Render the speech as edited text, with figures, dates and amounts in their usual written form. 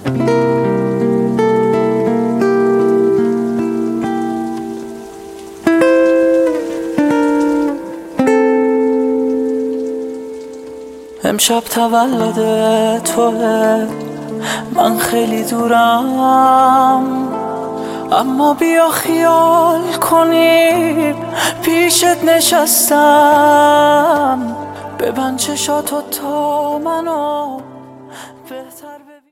امشب تولد توه، من خیلی دورم، اما بیا خیال کنیم پیشت نشستم. ببند چشاتو تا منو